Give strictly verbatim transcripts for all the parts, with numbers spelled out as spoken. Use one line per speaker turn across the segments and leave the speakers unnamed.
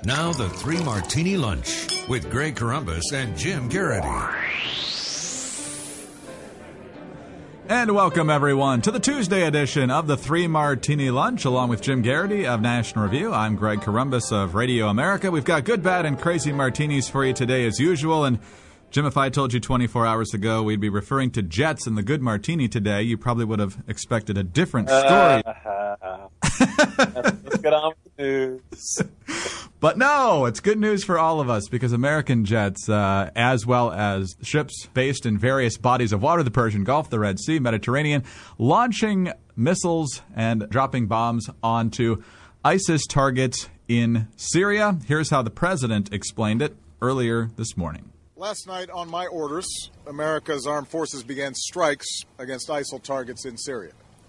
Now the Three Martini Lunch with Greg Corombos and Jim Garrity.
And welcome, everyone, to the Tuesday edition of the Three Martini Lunch, along with Jim Garrity of National Review. I'm Greg Corombos of Radio America. We've got good, bad, and crazy martinis for you today, as usual. And Jim, if I told you twenty-four hours ago we'd be referring to Jets and the good martini today, you probably would have expected a different story.
Uh, let's get on with the news.
But no, it's good news for all of us because American jets, uh, as well as ships based in various bodies of water, the Persian Gulf, the Red Sea, Mediterranean, launching missiles and dropping bombs onto ISIS targets in Syria. Here's how the president explained it earlier this morning.
Last night, on my orders, America's armed forces began strikes against ISIL targets in Syria.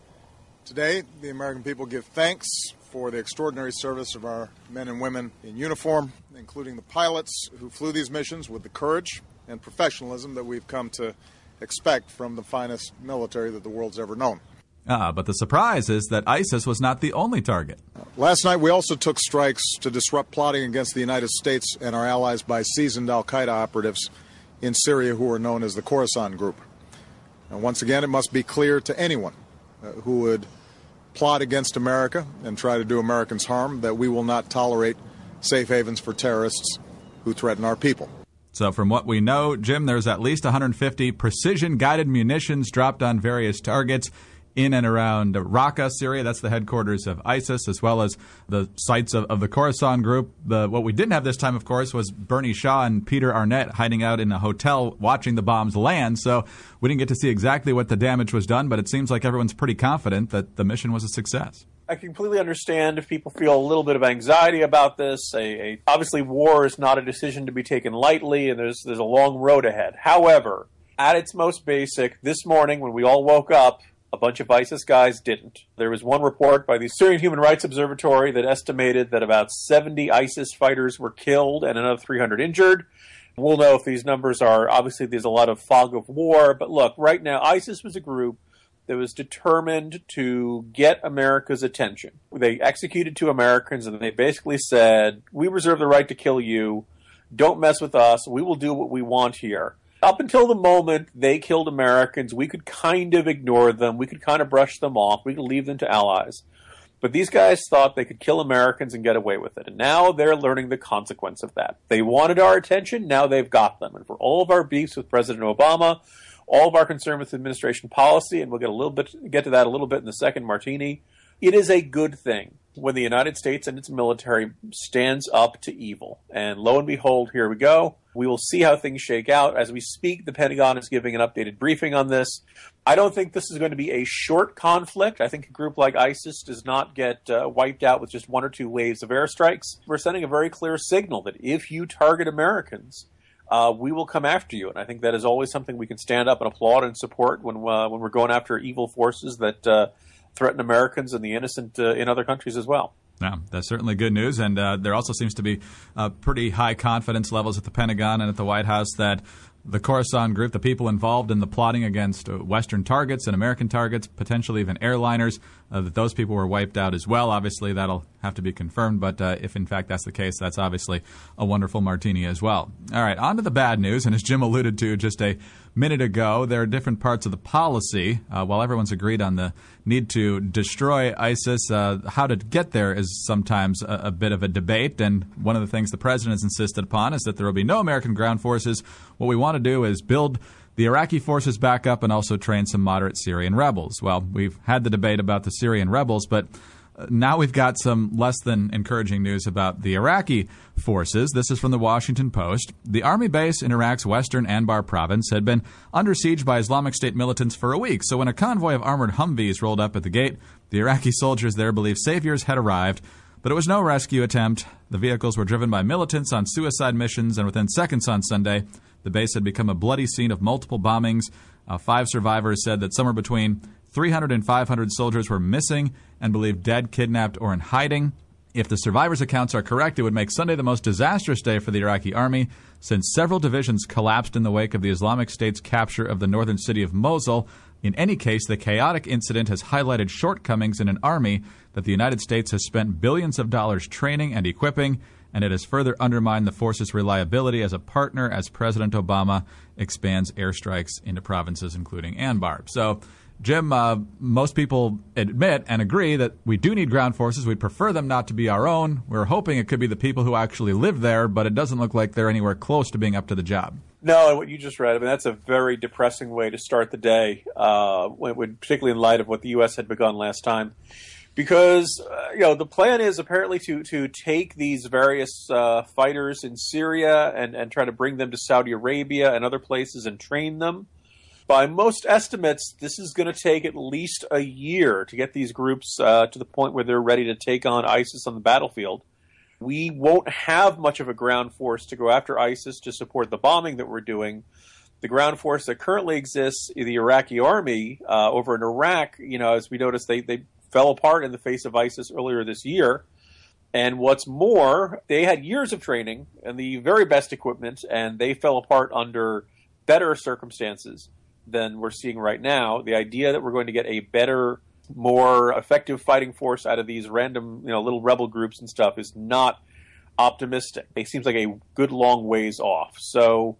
Today, the American people give thanks for the extraordinary service of our men and women in uniform, including the pilots who flew these missions with the courage and professionalism that we've come to expect from the finest military that the world's ever known.
Ah, but the surprise is that ISIS was not the only target.
Last night, we also took strikes to disrupt plotting against the United States and our allies by seasoned al-Qaeda operatives in Syria who are known as the Khorasan Group. And once again, it must be clear to anyone uh, who would plot against America and try to do Americans harm that we will not tolerate safe havens for terrorists who threaten our people.
So from what we know, Jim, there's at least one hundred fifty precision-guided munitions dropped on various targets in and around Raqqa, Syria. That's the headquarters of ISIS, as well as the sites of, of the Khorasan Group. The, what we didn't have this time, of course, was Bernie Shaw and Peter Arnett hiding out in a hotel watching the bombs land. So we didn't get to see exactly what the damage was done, but it seems like everyone's pretty confident that the mission was a success.
I completely understand if people feel a little bit of anxiety about this. A, a, obviously, war is not a decision to be taken lightly, and there's there's a long road ahead. However, at its most basic, this morning when we all woke up, a bunch of ISIS guys didn't. There was one report by the Syrian Human Rights Observatory that estimated that about seventy ISIS fighters were killed and another three hundred injured. We'll know if these numbers are, obviously there's a lot of fog of war, but look, right now ISIS was a group that was determined to get America's attention. They executed two Americans and they basically said, we reserve the right to kill you, don't mess with us, we will do what we want here. Up until the moment they killed Americans, we could kind of ignore them. We could kind of brush them off. We could leave them to allies. But these guys thought they could kill Americans and get away with it. And now they're learning the consequence of that. They wanted our attention. Now they've got them. And for all of our beefs with President Obama, all of our concern with administration policy, and we'll get a little bit get to that a little bit in the second martini, it is a good thing when the United States and its military stands up to evil. And lo and behold, here we go. We will see how things shake out. As we speak, the Pentagon is giving an updated briefing on this. I don't think this is going to be a short conflict. I think a group like ISIS does not get uh, wiped out with just one or two waves of airstrikes. We're sending a very clear signal that if you target Americans, uh, we will come after you. And I think that is always something we can stand up and applaud and support when uh, when we're going after evil forces that uh, threaten Americans and the innocent uh, in other countries as well.
Yeah, that's certainly good news. And uh, there also seems to be uh, pretty high confidence levels at the Pentagon and at the White House that the Khorasan Group, the people involved in the plotting against Western targets and American targets, potentially even airliners, uh, that those people were wiped out as well. Obviously, that'll have to be confirmed. But uh, if, in fact, that's the case, that's obviously a wonderful martini as well. All right, on to the bad news. And as Jim alluded to just a minute ago, there are different parts of the policy. Uh, while everyone's agreed on the need to destroy ISIS, uh, how to get there is sometimes a, a bit of a debate. And one of the things the president has insisted upon is that there will be no American ground forces. What we want to do is build the Iraqi forces back up and also train some moderate Syrian rebels. Well, we've had the debate about the Syrian rebels, but now we've got some less than encouraging news about the Iraqi forces. This is from the Washington Post. The army base in Iraq's western Anbar province had been under siege by Islamic State militants for a week. So when a convoy of armored Humvees rolled up at the gate, the Iraqi soldiers there believed saviors had arrived. But it was no rescue attempt. The vehicles were driven by militants on suicide missions, and within seconds on Sunday, the base had become a bloody scene of multiple bombings. Uh, five survivors said that somewhere between three hundred and five hundred soldiers were missing and believed dead, kidnapped, or in hiding. If the survivors' accounts are correct, it would make Sunday the most disastrous day for the Iraqi army, since several divisions collapsed in the wake of the Islamic State's capture of the northern city of Mosul. In any case, the chaotic incident has highlighted shortcomings in an army that the United States has spent billions of dollars training and equipping, and it has further undermined the force's reliability as a partner as President Obama expands airstrikes into provinces including Anbar. So, Jim, uh, most people admit and agree that we do need ground forces. We'd prefer them not to be our own. We're hoping it could be the people who actually live there, but it doesn't look like they're anywhere close to being up to the job.
No, and what you just read, I mean, that's a very depressing way to start the day, uh, when, when, particularly in light of what the U S had begun last time. Because, uh, you know, the plan is apparently to, to take these various uh, fighters in Syria and, and try to bring them to Saudi Arabia and other places and train them. By most estimates, this is going to take at least a year to get these groups uh, to the point where they're ready to take on ISIS on the battlefield. We won't have much of a ground force to go after ISIS to support the bombing that we're doing. The ground force that currently exists, the Iraqi army uh, over in Iraq, you know, as we noticed, they, they fell apart in the face of ISIS earlier this year. And what's more, they had years of training and the very best equipment, and they fell apart under better circumstances than we're seeing right now. The idea that we're going to get a better, more effective fighting force out of these random, you know, little rebel groups and stuff is not optimistic. It seems like a good long ways off. So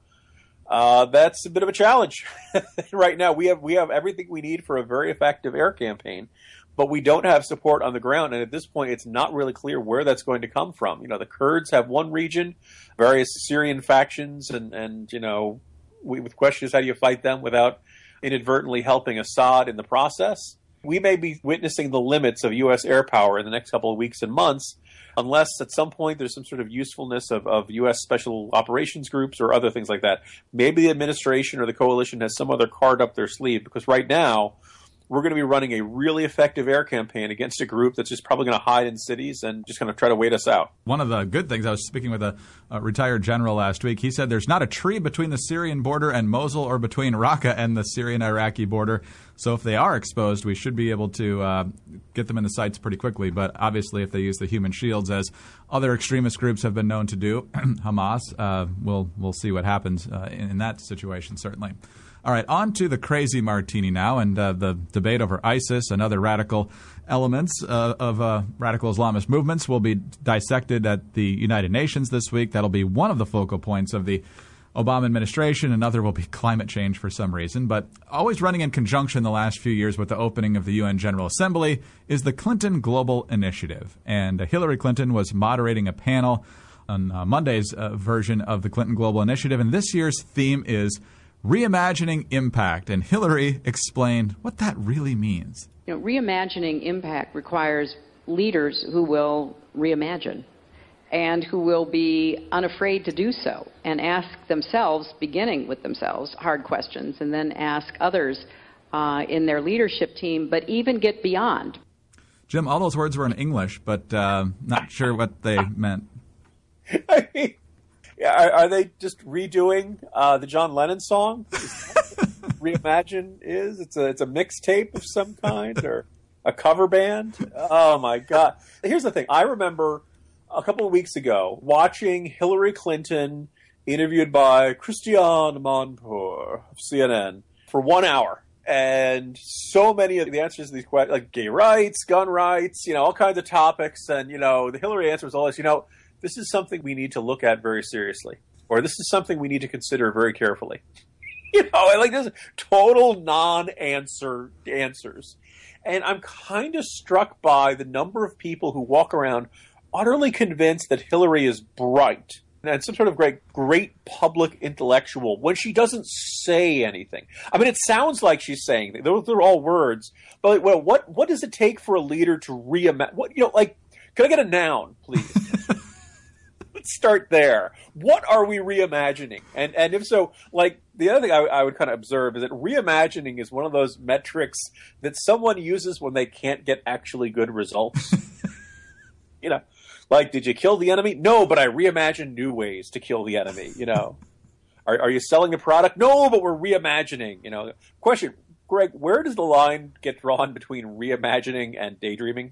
uh, that's a bit of a challenge. Right now, we have we have everything we need for a very effective air campaign, but we don't have support on the ground. And at this point, it's not really clear where that's going to come from. You know, the Kurds have one region, various Syrian factions, and, and you know, We, with questions, how do you fight them without inadvertently helping Assad in the process? We may be witnessing the limits of U S air power in the next couple of weeks and months, unless at some point there's some sort of usefulness of, of U S special operations groups or other things like that. Maybe the administration or the coalition has some other card up their sleeve, because right now we're going to be running a really effective air campaign against a group that's just probably going to hide in cities and just kind of try to wait us out.
One of the good things, I was speaking with a, a retired general last week. He said there's not a tree between the Syrian border and Mosul or between Raqqa and the Syrian-Iraqi border. So if they are exposed, we should be able to uh, get them in the sights pretty quickly. But obviously, if they use the human shields, as other extremist groups have been known to do, Hamas, uh, we'll, we'll see what happens uh, in, in that situation, certainly. All right, on to the crazy martini now, and uh, the debate over ISIS and other radical elements uh, of uh, radical Islamist movements will be dissected at the United Nations this week. That'll be one of the focal points of the Obama administration. Another will be climate change for some reason. But always running in conjunction the last few years with the opening of the U N General Assembly is the Clinton Global Initiative. And uh, Hillary Clinton was moderating a panel on uh, Monday's uh, version of the Clinton Global Initiative. And this year's theme is Reimagining Impact, and Hillary explained what that really means.
You know, reimagining impact requires leaders who will reimagine and who will be unafraid to do so and ask themselves, beginning with themselves, hard questions, and then ask others uh, in their leadership team, but even get beyond.
Jim, all those words were in English, but uh, not sure what they meant.
I mean, Are, are they just redoing uh, the John Lennon song? Reimagine is it's a it's a mixtape of some kind or a cover band. Oh my God! Here's the thing. I remember a couple of weeks ago watching Hillary Clinton interviewed by Christiane Amanpour of C N N for one hour, and so many of the answers to these questions, like gay rights, gun rights, you know, all kinds of topics, and you know, the Hillary answer was always, you know, this is something we need to look at very seriously, or this is something we need to consider very carefully. You know, like this total non-answer answers. And I'm kind of struck by the number of people who walk around utterly convinced that Hillary is bright and some sort of great, great public intellectual when she doesn't say anything. I mean, it sounds like she's saying things. Those are all words. But well, what what does it take for a leader to reimagine? What, you know, like, can I get a noun, please? Let's start there. What are we reimagining? And and if so, like, the other thing I, I would kind of observe is that reimagining is one of those metrics that someone uses when they can't get actually good results. You know, like, did you kill the enemy? No, but I reimagined new ways to kill the enemy. You know, are are you selling a product? No, but we're reimagining. You know, question, Greg, where does the line get drawn between reimagining and daydreaming?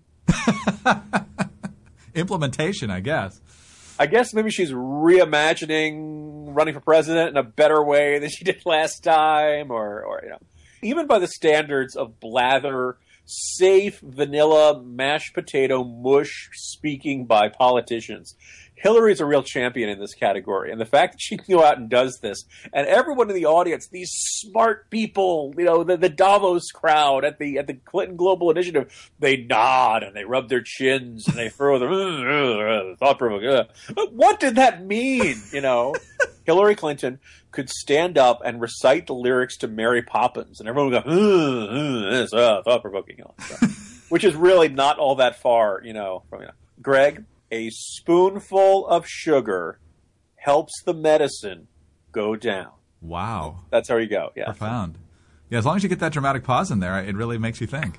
Implementation, I guess.
I guess maybe she's reimagining running for president in a better way than she did last time, or, or you know, even by the standards of blather, safe, vanilla, mashed potato mush speaking by politicians, Hillary's a real champion in this category, and the fact that she can go out and does this, and everyone in the audience, these smart people, you know, the, the Davos crowd at the at the Clinton Global Initiative, they nod and they rub their chins and they throw their thought provoking. But what did that mean? You know, Hillary Clinton could stand up and recite the lyrics to Mary Poppins, and everyone would go, mm, mm, this uh, thought provoking, you know, which is really not all that far, you know, from you know. Greg. A spoonful of sugar helps the medicine go down.
Wow.
That's how you go, yeah.
Profound. Yeah, as long as you get that dramatic pause in there, it really makes you think.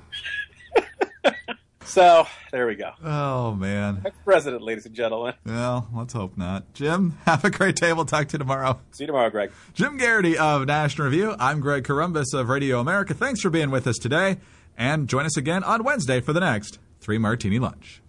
So, there we go.
Oh, man.
Next president, ladies and gentlemen.
Well, let's hope not. Jim, have a great day. We'll talk to you tomorrow.
See you tomorrow, Greg.
Jim Garrity of National Review. I'm Greg Corombos of Radio America. Thanks for being with us today. And join us again on Wednesday for the next Three Martini Lunch.